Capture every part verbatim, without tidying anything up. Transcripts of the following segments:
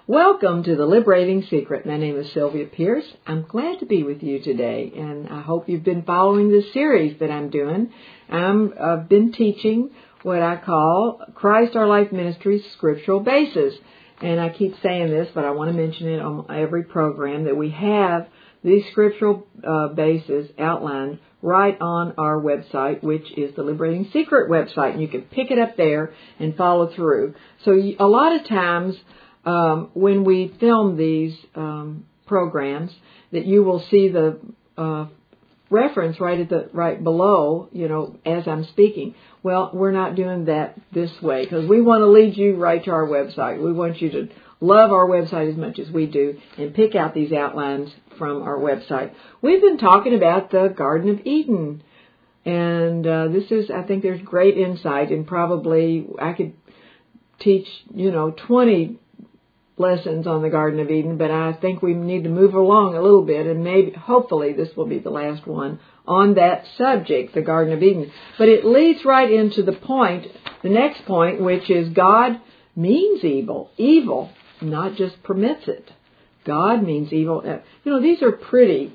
Welcome to The Liberating Secret. My name is Sylvia Pierce. I'm glad to be with you today, and I hope you've been following this series that I'm doing. I'm, I've been teaching what I call Christ Our Life Ministries Scriptural Basis. And I keep saying this, but I want to mention it on every program, that we have these scriptural uh, bases outlined right on our website, which is the Liberating Secret website. And you can pick it up there and follow through. So you, a lot of times um, when we film these um, programs, that you will see the uh, reference right at the right below, you know, as I'm speaking. Well, we're not doing that this way because we want to lead you right to our website. We want you to love our website as much as we do and pick out these outlines from our website. We've been talking about the Garden of Eden, and uh, this is, I think there's great insight, and probably I could teach, you know, twenty lessons on the Garden of Eden, but I think we need to move along a little bit, and maybe, hopefully, this will be the last one on that subject, the Garden of Eden. But it leads right into the point, the next point, which is God means evil. Evil, not just permits it. God means evil. You know, these are pretty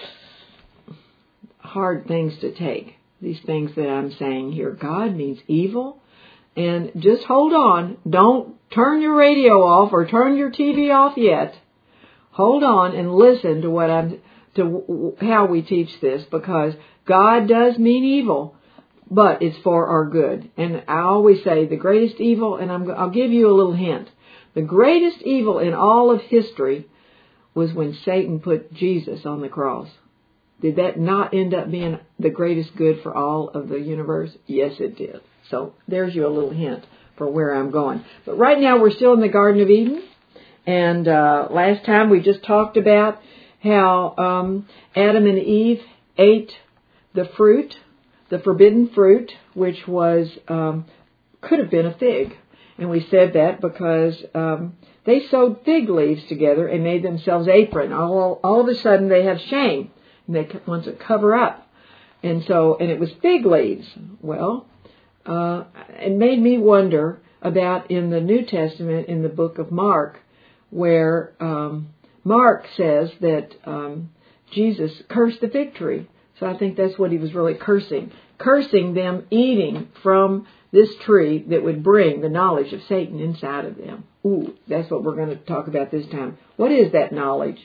hard things to take, these things that I'm saying here. God means evil. And just hold on. Don't turn your radio off or turn your T V off yet. Hold on and listen to what I'm to how we teach this, because God does mean evil, but it's for our good. And I always say the greatest evil, and I'm, I'll give you a little hint. The greatest evil in all of history was when Satan put Jesus on the cross. Did that not end up being the greatest good for all of the universe? Yes, it did. So there's you a little hint for where I'm going. But right now we're still in the Garden of Eden. And uh, last time we just talked about how um, Adam and Eve ate the fruit, the forbidden fruit, which was um, could have been a fig. And we said that because um, they sewed fig leaves together and made themselves apron. All, all of a sudden they have shame. And they want to cover up. And so, and it was fig leaves. Well, Uh, it made me wonder about in the New Testament, in the book of Mark, where um, Mark says that um, Jesus cursed the fig tree. So I think that's what he was really cursing. Cursing them eating from this tree that would bring the knowledge of Satan inside of them. Ooh, that's what we're going to talk about this time. What is that knowledge?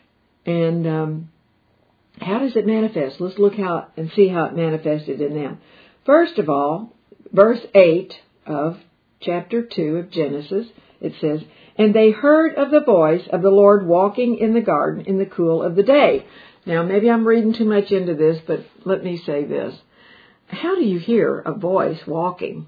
And um, how does it manifest? Let's look how and see how it manifested in them. First of all, verse eight of chapter two of Genesis, it says, "And they heard of the voice of the Lord walking in the garden in the cool of the day." Now, maybe I'm reading too much into this, but let me say this. How do you hear a voice walking?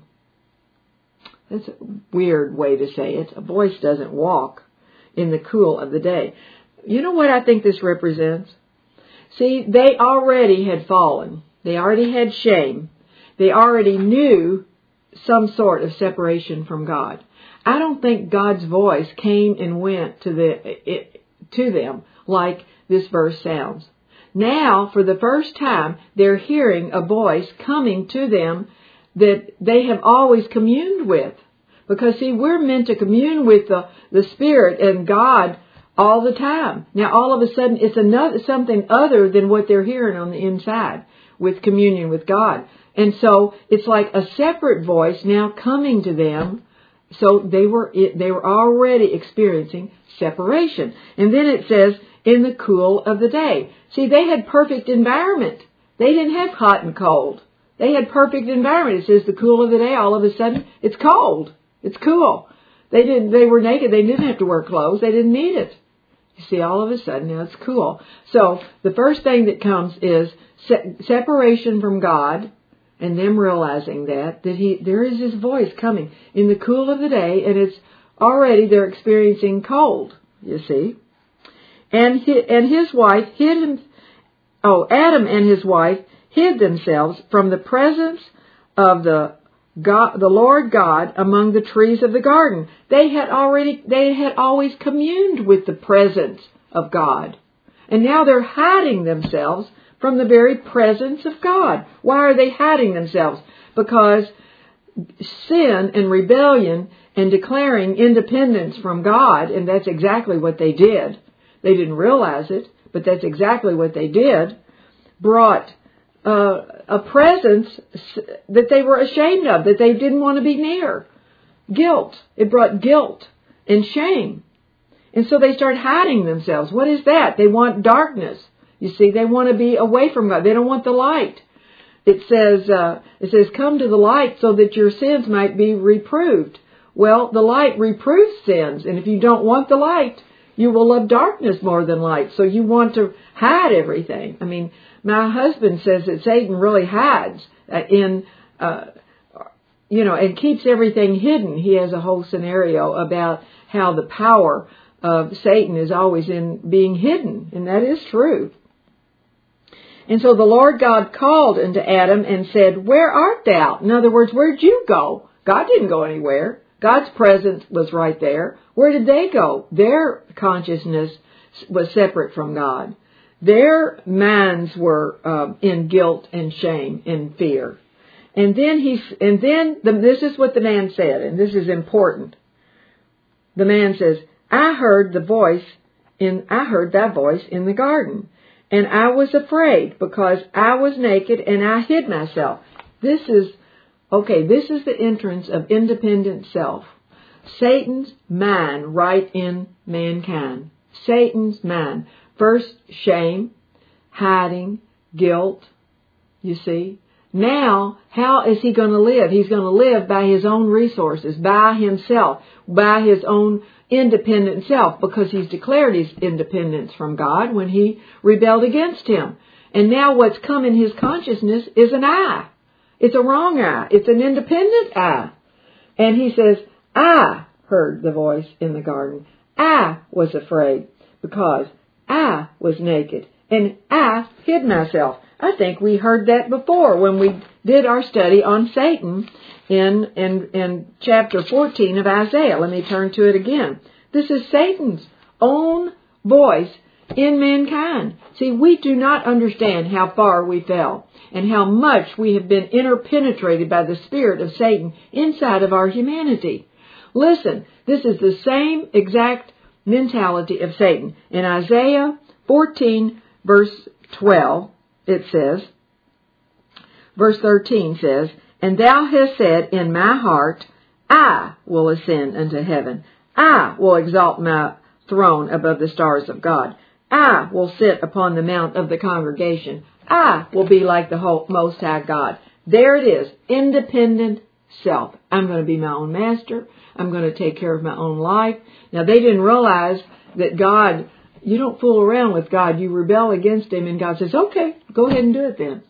That's a weird way to say it. A voice doesn't walk in the cool of the day. You know what I think this represents? See, they already had fallen. They already had shame. They already knew some sort of separation from God. I don't think God's voice came and went to the it, to them like this verse sounds. Now, for the first time, they're hearing a voice coming to them that they have always communed with. Because, see, we're meant to commune with the, the Spirit and God all the time. Now, all of a sudden, it's another something other than what they're hearing on the inside with communion with God. And so it's like a separate voice now coming to them. So they were they were already experiencing separation. And then it says, in the cool of the day. See, they had perfect environment. They didn't have hot and cold. They had perfect environment. It says the cool of the day. All of a sudden, it's cold. It's cool. They didn't. They were naked. They didn't have to wear clothes. They didn't need it. You see, all of a sudden, now it's cool. So the first thing that comes is se- separation from God. And them realizing that, that he, there is his voice coming in the cool of the day, and it's already they're experiencing cold, you see. And his, and his wife hid him, oh, Adam and his wife hid themselves from the presence of the God, the Lord God among the trees of the garden. They had already, they had always communed with the presence of God. And now they're hiding themselves from the very presence of God. Why are they hiding themselves? Because sin and rebellion and declaring independence from God, and that's exactly what they did. They didn't realize it, but that's exactly what they did, brought uh, a presence that they were ashamed of, that they didn't want to be near. Guilt. It brought guilt and shame. And so they start hiding themselves. What is that? They want darkness. You see, they want to be away from God. They don't want the light. It says, uh, it says, come to the light so that your sins might be reproved. Well, the light reproves sins. And if you don't want the light, you will love darkness more than light. So you want to hide everything. I mean, my husband says that Satan really hides uh, in, uh, you know, and keeps everything hidden. He has a whole scenario about how the power of Satan is always in being hidden. And that is true. And so the Lord God called unto Adam and said, where art thou? In other words, where'd you go? God didn't go anywhere. God's presence was right there. Where did they go? Their consciousness was separate from God. Their minds were um, in guilt and shame and fear. And then he, and then the, this is what the man said, and this is important. The man says, I heard the voice in, I heard that voice in the garden, and I was afraid because I was naked and I hid myself. This is, okay, this is the entrance of independent self. Satan's mind right in mankind. Satan's mind. First, shame, hiding, guilt, you see. Now, how is he going to live? He's going to live by his own resources, by himself, by his own independent self, because he's declared his independence from God when he rebelled against him. And now what's come in his consciousness is an I. It's a wrong I. It's an independent I. And he says, I heard the voice in the garden. I was afraid because I was naked and I hid myself. I think we heard that before when we did our study on Satan in, in, in chapter fourteen of Isaiah. Let me turn to it again. This is Satan's own voice in mankind. See, we do not understand how far we fell and how much we have been interpenetrated by the spirit of Satan inside of our humanity. Listen, this is the same exact mentality of Satan. In Isaiah fourteen, verse twelve, it says, verse thirteen says, and thou hast said in my heart, I will ascend unto heaven. I will exalt my throne above the stars of God. I will sit upon the mount of the congregation. I will be like the whole Most High God. There it is, independent self. I'm going to be my own master. I'm going to take care of my own life. Now, they didn't realize that God, you don't fool around with God. You rebel against Him, and God says, okay, go ahead and do it then.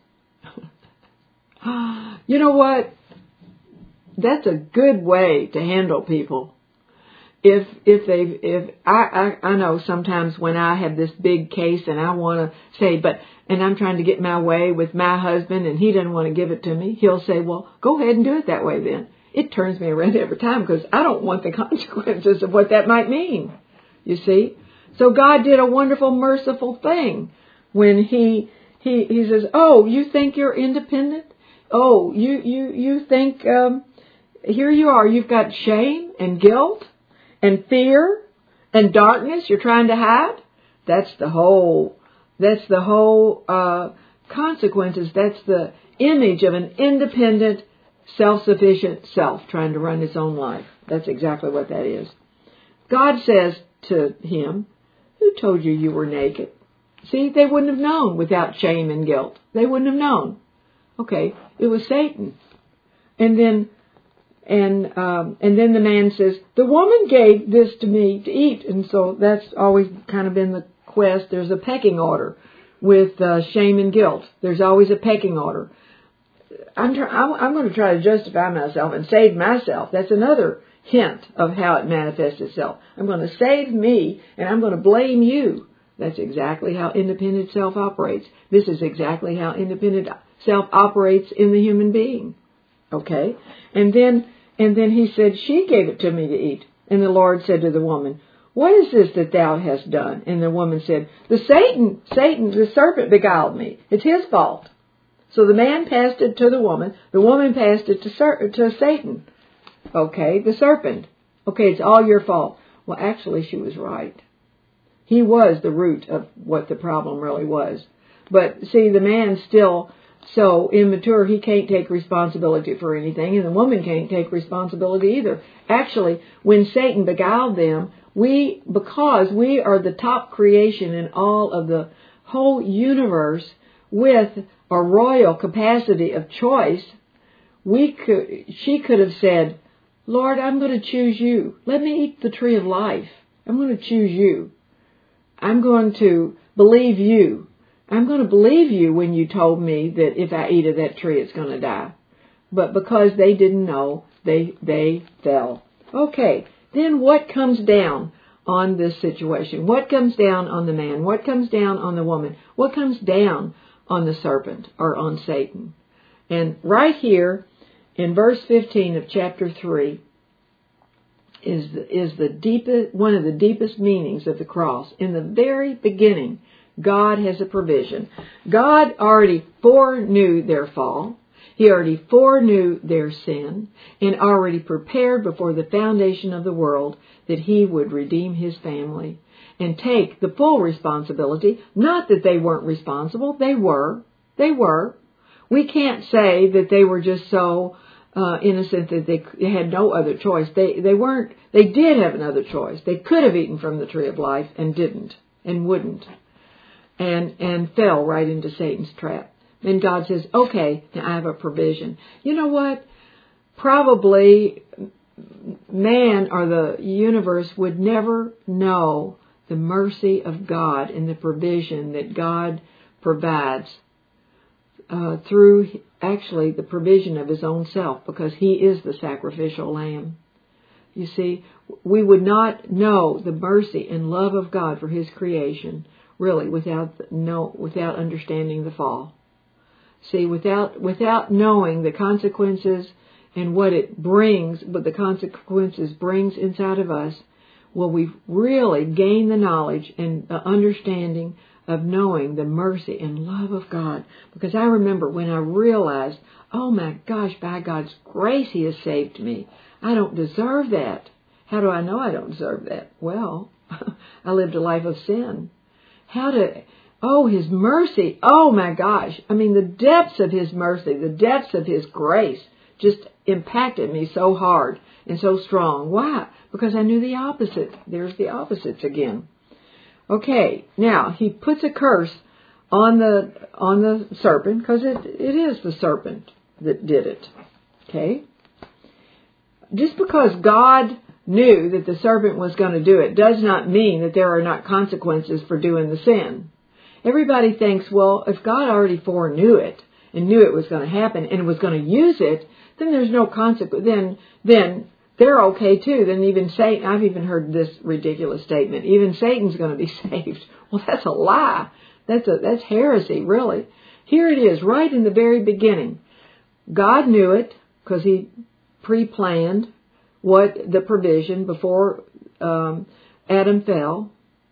You know what? That's a good way to handle people. If if they if I, I I know sometimes when I have this big case and I want to say, but and I'm trying to get my way with my husband and he doesn't want to give it to me, he'll say, well, go ahead and do it that way then. It turns me around every time because I don't want the consequences of what that might mean. You see? So God did a wonderful, merciful thing when he he he says, oh, you think you're independent? Oh, you you you think um, here you are. You've got shame and guilt and fear and darkness you're trying to hide. That's the whole. That's the whole uh, consequences. That's the image of an independent, self-sufficient self trying to run his own life. That's exactly what that is. God says to him, who told you you were naked? See, they wouldn't have known without shame and guilt. They wouldn't have known. Okay, it was Satan. And then and um, and then the man says, the woman gave this to me to eat. And so that's always kind of been the quest. There's a pecking order with uh, shame and guilt. There's always a pecking order. I'm, try- I'm, I'm going to try to justify myself and save myself. That's another hint of how it manifests itself. I'm going to save me and I'm going to blame you. That's exactly how independent self operates. This is exactly how independent self operates in the human being. Okay? And then, and then he said, she gave it to me to eat. And the Lord said to the woman, what is this that thou hast done? And the woman said, the Satan, Satan, the serpent beguiled me. It's his fault. So the man passed it to the woman. The woman passed it to, ser- to Satan. Okay, the serpent. Okay, it's all your fault. Well, actually, she was right. He was the root of what the problem really was. But see, the man's still so immature, he can't take responsibility for anything, and the woman can't take responsibility either. Actually, when Satan beguiled them, we, because we are the top creation in all of the whole universe with a royal capacity of choice, we could, she could have said, Lord, I'm going to choose you. Let me eat the tree of life. I'm going to choose you. I'm going to believe you. I'm going to believe you when you told me that if I eat of that tree, it's going to die. But because they didn't know, they they fell. Okay, then what comes down on this situation? What comes down on the man? What comes down on the woman? What comes down on the serpent or on Satan? And right here in verse fifteen of chapter three is the, is the deepest, one of the deepest meanings of the cross. In the very beginning, God has a provision. God already foreknew their fall. He already foreknew their sin and already prepared before the foundation of the world that He would redeem His family and take the full responsibility. Not that they weren't responsible. They were. They were. We can't say that they were just so uh, innocent that they, they had no other choice. They, they weren't. They did have another choice. They could have eaten from the tree of life and didn't and wouldn't. And, and fell right into Satan's trap. And God says, okay, now I have a provision. You know what? Probably man or the universe would never know the mercy of God and the provision that God provides uh, through actually the provision of His own self, because He is the sacrificial lamb. You see, we would not know the mercy and love of God for His creation really, without no, without understanding the fall. See, without without knowing the consequences and what it brings, what the consequences brings inside of us, will we really gain the knowledge and the understanding of knowing the mercy and love of God. Because I remember when I realized, oh my gosh, by God's grace He has saved me. I don't deserve that. How do I know I don't deserve that? Well, I lived a life of sin. How to, oh, His mercy, oh my gosh. I mean, the depths of His mercy, the depths of His grace just impacted me so hard and so strong. Why? Because I knew the opposite. There's the opposites again. Okay, now He puts a curse on the on the serpent, because it, it is the serpent that did it. Okay? Just because God knew that the serpent was going to do it does not mean that there are not consequences for doing the sin. Everybody thinks, well, if God already foreknew it and knew it was going to happen and was going to use it, then there's no consequence. Then, then they're okay too. Then even Satan, I've even heard this ridiculous statement, even Satan's going to be saved. Well, that's a lie. That's a, that's heresy, really. Here it is, right in the very beginning. God knew it because He pre-planned what the provision before um, Adam fell.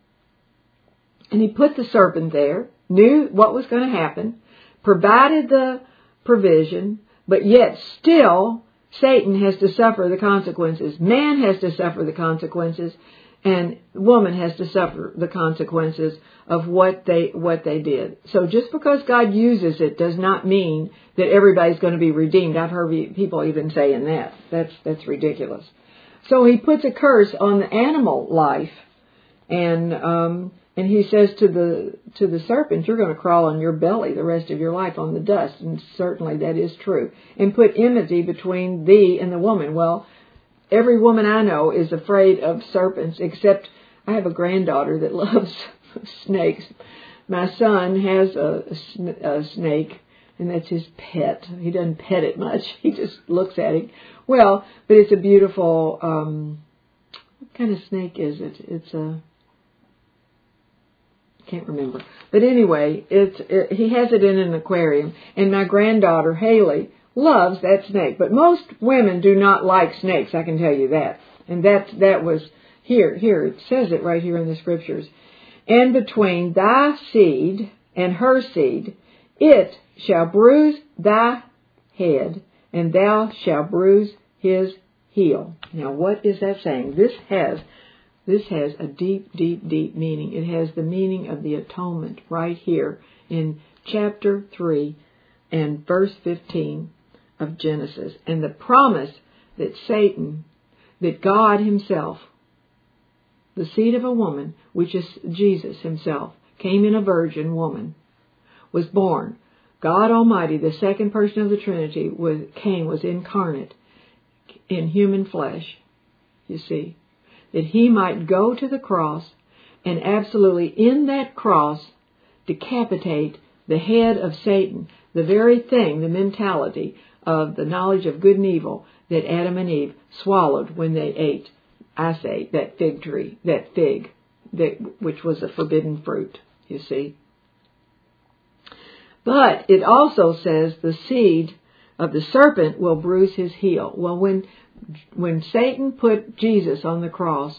And He put the serpent there, knew what was going to happen, provided the provision, but yet still Satan has to suffer the consequences. Man has to suffer the consequences, and woman has to suffer the consequences of what they what they did. So just because God uses it does not mean that everybody's going to be redeemed. I've heard people even saying that. That's that's ridiculous. So He puts a curse on the animal life, and um, and He says to the to the serpent, "You're going to crawl on your belly the rest of your life on the dust." And certainly that is true. And put enmity between thee and the woman. Well, every woman I know is afraid of serpents, except I have a granddaughter that loves snakes. My son has a, a snake, and that's his pet. He doesn't pet it much. He just looks at it. Well, but it's a beautiful, um, what kind of snake is it? It's a, I can't remember. But anyway, it's it, he has it in an aquarium, and my granddaughter, Haley, loves that snake. But most women do not like snakes, I can tell you that. And that, that was, here, here, it says it right here in the Scriptures. And between thy seed and her seed, It shall bruise thy head, and thou shalt bruise his heel. Now, what is that saying? This has this has a deep, deep, deep meaning. It has the meaning of the atonement right here in chapter three and verse fifteen of Genesis, and the promise that Satan, that God himself, the seed of a woman, which is Jesus himself, came in a virgin woman, was born. God Almighty, the second person of the Trinity, was, came, was incarnate in human flesh, you see, that he might go to the cross and absolutely in that cross decapitate the head of Satan, the very thing, the mentality of the knowledge of good and evil that Adam and Eve swallowed when they ate, I say, that fig tree, that fig, that, which was a forbidden fruit, you see. But it also says the seed of the serpent will bruise his heel. Well, when when Satan put Jesus on the cross,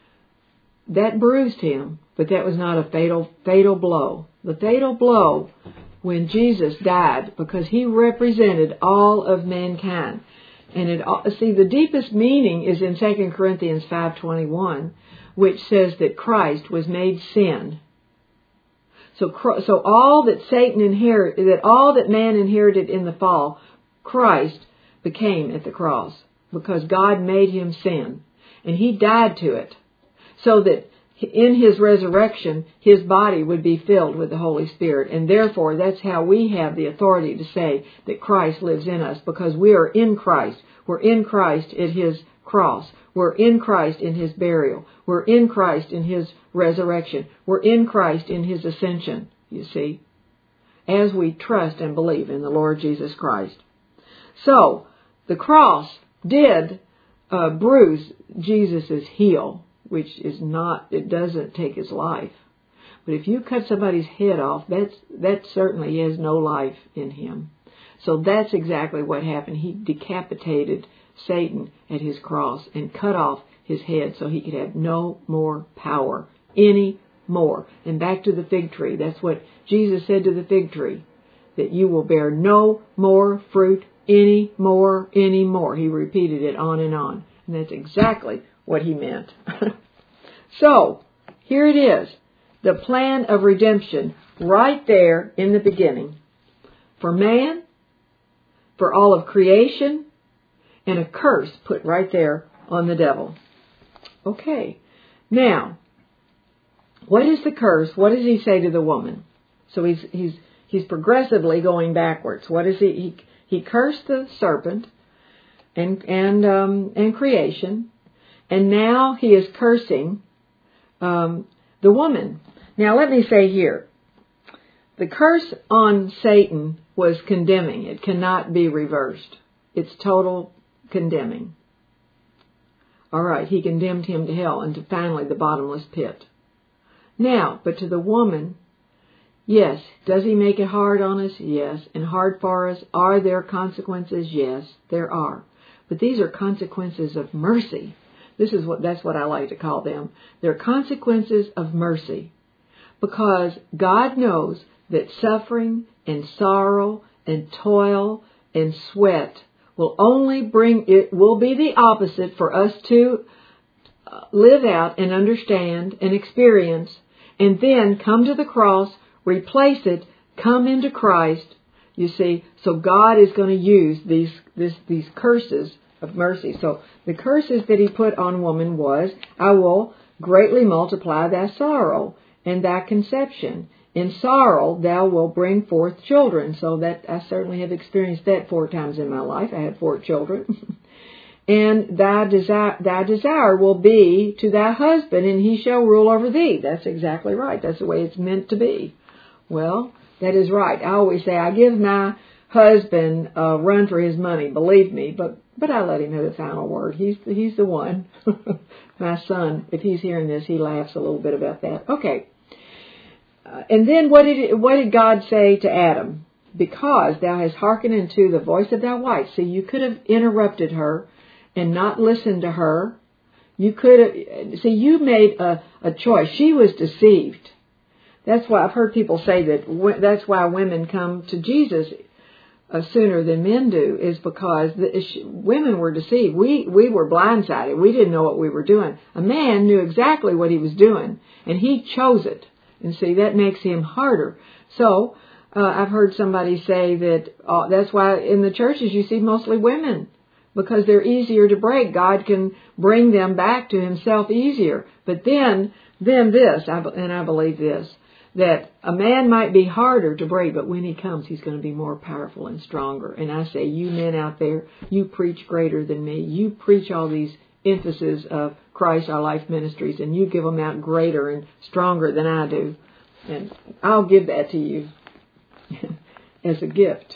that bruised him, but that was not a fatal fatal blow. The fatal blow when Jesus died, because he represented all of mankind. And it, see, the deepest meaning is in Second Corinthians five twenty-one, which says that Christ was made sin. So, so all that Satan inherited, that all that man inherited in the fall, Christ became at the cross, because God made him sin, and he died to it, so that in his resurrection, his body would be filled with the Holy Spirit. And therefore, that's how we have the authority to say that Christ lives in us, because we are in Christ. We're in Christ at his cross. We're in Christ in his burial. We're in Christ in his resurrection. We're in Christ in his ascension, you see, as we trust and believe in the Lord Jesus Christ. So, the cross did uh, bruise Jesus' heel, which is not, it doesn't take his life. But if you cut somebody's head off, that's, that certainly has no life in him. So that's exactly what happened. He decapitated Satan at his cross and cut off his head so he could have no more power any more. And back to the fig tree. That's what Jesus said to the fig tree, that you will bear no more fruit any more, any more. He repeated it on and on. And that's exactly what he meant. So, here it is. The plan of redemption right there in the beginning. For man, for all of creation, and a curse put right there on the devil. Okay. Now, what is the curse? What does he say to the woman? So he's he's he's progressively going backwards. What is he? He, he cursed the serpent and and um, and creation, and now he is cursing um, the woman. Now, let me say here, the curse on Satan was condemning. It cannot be reversed. It's total condemning. All right, he condemned him to hell and to finally the bottomless pit. Now, but to the woman, yes, does he make it hard on us? Yes. And hard for us? Are there consequences? Yes, there are. But these are consequences of mercy. This is what, that's what I like to call them. They're consequences of mercy. Because God knows that suffering and sorrow and toil and sweat will only bring, it will be the opposite for us to live out and understand and experience, and then come to the cross, replace it, come into Christ, you see. So God is going to use these, this, these curses of mercy. So the curses that he put on woman was, I will greatly multiply thy sorrow and thy conception. In sorrow thou wilt bring forth children. So that I certainly have experienced that four times in my life. I had four children. And thy desire, thy desire will be to thy husband, and he shall rule over thee. That's exactly right. That's the way it's meant to be. Well, that is right. I always say I give my husband a run for his money, believe me, but but I let him have the final word. He's he's the one. My son, if he's hearing this, he laughs a little bit about that. Okay. Uh, and then what did what did God say to Adam? Because thou hast hearkened unto the voice of thy wife. See, you could have interrupted her and not listened to her. You could have, see, you made a, a choice. She was deceived. That's why I've heard people say that w- that's why women come to Jesus uh, sooner than men do, is because the, sh- women were deceived. We we were blindsided. We didn't know what we were doing. A man knew exactly what he was doing, and he chose it. And see, that makes him harder. So uh, I've heard somebody say that uh, that's why in the churches you see mostly women, because they're easier to break. God can bring them back to himself easier. But then, then this, I, and I believe this, that a man might be harder to break, but when he comes, he's going to be more powerful and stronger. And I say, you men out there, you preach greater than me. You preach all these emphasis of Christ Our Life Ministries, and you give them out greater and stronger than I do. And I'll give that to you as a gift.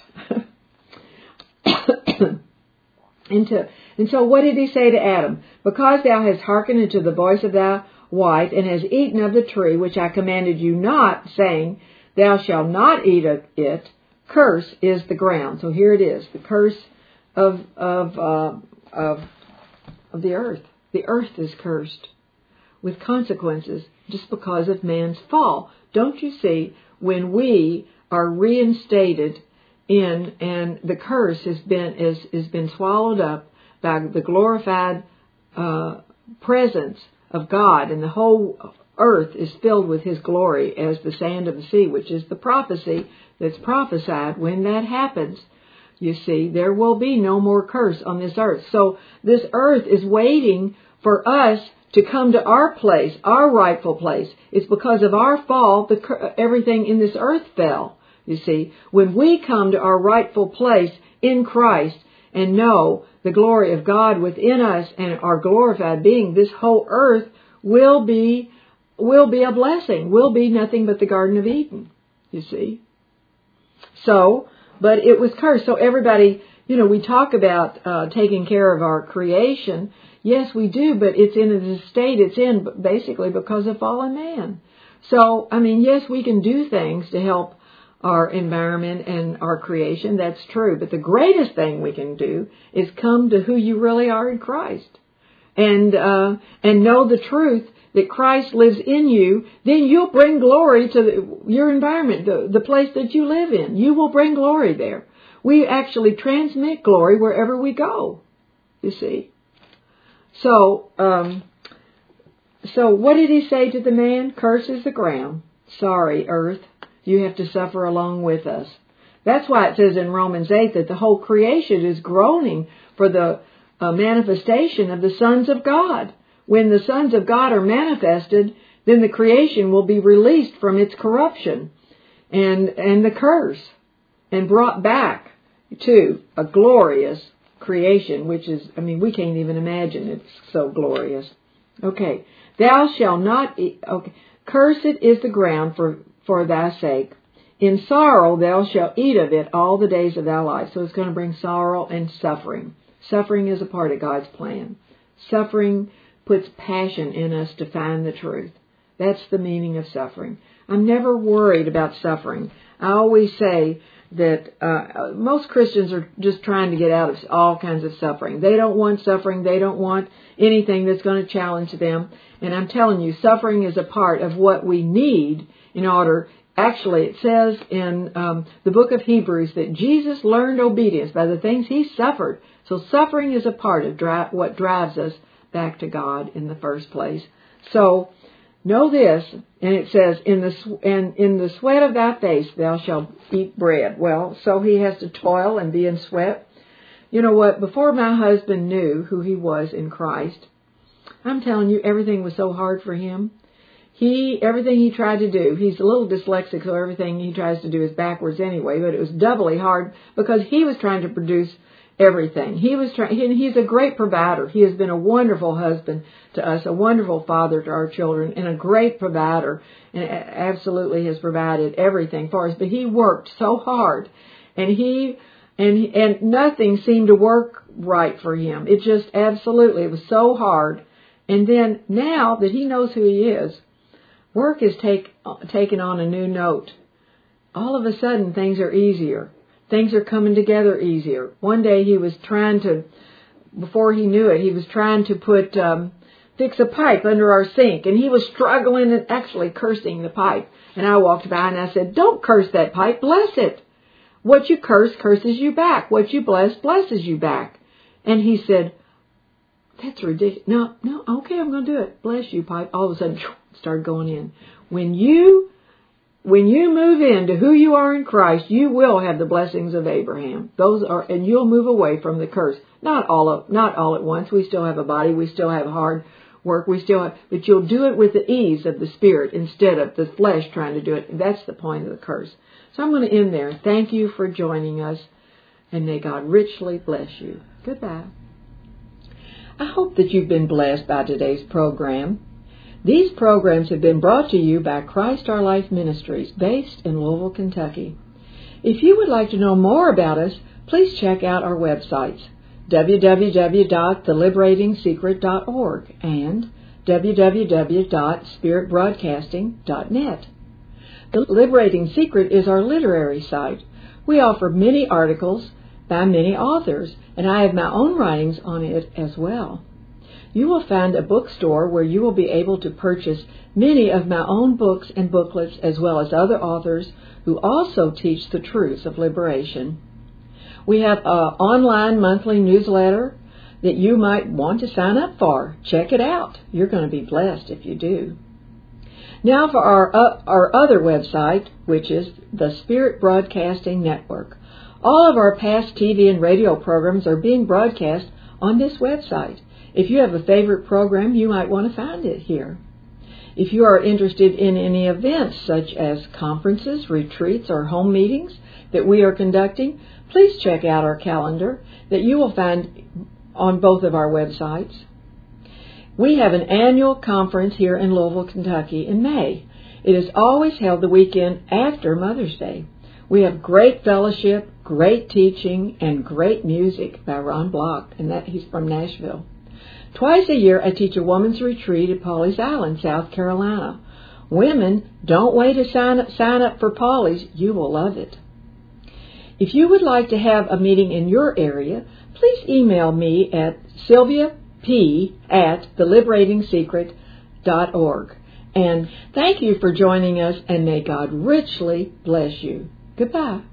and, to, and so what did he say to Adam? Because thou hast hearkened unto the voice of thy wife, and hast eaten of the tree which I commanded you not, saying, thou shalt not eat of it, curse is the ground. So here it is, the curse of of uh, of of the earth. The earth is cursed with consequences just because of man's fall. Don't you see, when we are reinstated in, and the curse has been is has been swallowed up by the glorified uh, presence of God, and the whole earth is filled with his glory as the sand of the sea, which is the prophecy that's prophesied. When that happens, you see, there will be no more curse on this earth. So this earth is waiting for us to come to our place, our rightful place. It's because of our fall that everything in this earth fell, you see. When we come to our rightful place in Christ and know the glory of God within us and our glorified being, this whole earth will be will be a blessing, will be nothing but the Garden of Eden, you see. So, but it was cursed. So everybody, you know, we talk about uh, taking care of our creation. Yes, we do, but it's in the state it's in basically because of fallen man. So, I mean, yes, we can do things to help our environment and our creation. That's true. But the greatest thing we can do is come to who you really are in Christ, and uh, and know the truth that Christ lives in you. Then you'll bring glory to the, your environment, the, the place that you live in. You will bring glory there. We actually transmit glory wherever we go, you see. So, um, so what did he say to the man? Curse is the ground. Sorry, earth. You have to suffer along with us. That's why it says in Romans eight that the whole creation is groaning for the uh, manifestation of the sons of God. When the sons of God are manifested, then the creation will be released from its corruption and and the curse, and brought back to a glorious creation, which is, I mean, we can't even imagine it's so glorious. Okay, thou shalt not eat, okay, cursed is the ground for, for thy sake. In sorrow thou shalt eat of it all the days of thy life. So it's going to bring sorrow and suffering. Suffering is a part of God's plan. Suffering puts passion in us to find the truth. That's the meaning of suffering. I'm never worried about suffering. I always say that uh, most Christians are just trying to get out of all kinds of suffering. They don't want suffering. They don't want anything that's going to challenge them. And I'm telling you, suffering is a part of what we need in order. Actually, it says in um, the book of Hebrews that Jesus learned obedience by the things he suffered. So suffering is a part of dri- what drives us back to God in the first place. So know this, and it says, in the and in the sweat of thy face thou shalt eat bread. Well, so he has to toil and be in sweat. You know what? Before my husband knew who he was in Christ, I'm telling you, everything was so hard for him. He, everything he tried to do, he's a little dyslexic, so everything he tries to do is backwards anyway, but it was doubly hard because he was trying to produce everything. He was trying, he, he's a great provider. He has been a wonderful husband to us, a wonderful father to our children, and a great provider, and absolutely has provided everything for us. But he worked so hard, and he, and, and nothing seemed to work right for him. It just absolutely, it was so hard. And then now that he knows who he is, work has take, taken on a new note. All of a sudden, things are easier. Things are coming together easier. One day he was trying to, before he knew it, he was trying to put um, fix a pipe under our sink, and he was struggling and actually cursing the pipe. And I walked by and I said, don't curse that pipe, bless it. What you curse, curses you back. What you bless, blesses you back. And he said, that's ridiculous. No, no, okay, I'm going to do it. Bless you, pipe. All of a sudden, started going in. When you, when you move into who you are in Christ, you will have the blessings of Abraham. Those are, and you'll move away from the curse. Not all of, not all at once. We still have a body. We still have hard work. We still have, but you'll do it with the ease of the Spirit instead of the flesh trying to do it. That's the point of the curse. So I'm going to end there. Thank you for joining us, and may God richly bless you. Goodbye. I hope that you've been blessed by today's program. These programs have been brought to you by Christ Our Life Ministries, based in Louisville, Kentucky. If you would like to know more about us, please check out our websites, w w w dot the liberating secret dot org and w w w dot spirit broadcasting dot net. The Liberating Secret is our literary site. We offer many articles by many authors, and I have my own writings on it as well. You will find a bookstore where you will be able to purchase many of my own books and booklets, as well as other authors who also teach the truths of liberation. We have an online monthly newsletter that you might want to sign up for. Check it out. You're going to be blessed if you do. Now for our, uh, our other website, which is the Spirit Broadcasting Network. All of our past T V and radio programs are being broadcast on this website. If you have a favorite program, you might want to find it here. If you are interested in any events, such as conferences, retreats, or home meetings that we are conducting, please check out our calendar that you will find on both of our websites. We have an annual conference here in Louisville, Kentucky in May. It is always held the weekend after Mother's Day. We have great fellowship, great teaching, and great music by Ron Block, and that he's from Nashville. Twice a year, I teach a woman's retreat at Pawleys Island, South Carolina. Women, don't wait to sign up, sign up for Pawleys. You will love it. If you would like to have a meeting in your area, please email me at sylvia p at the liberating secret dot org. And thank you for joining us, and may God richly bless you. Goodbye.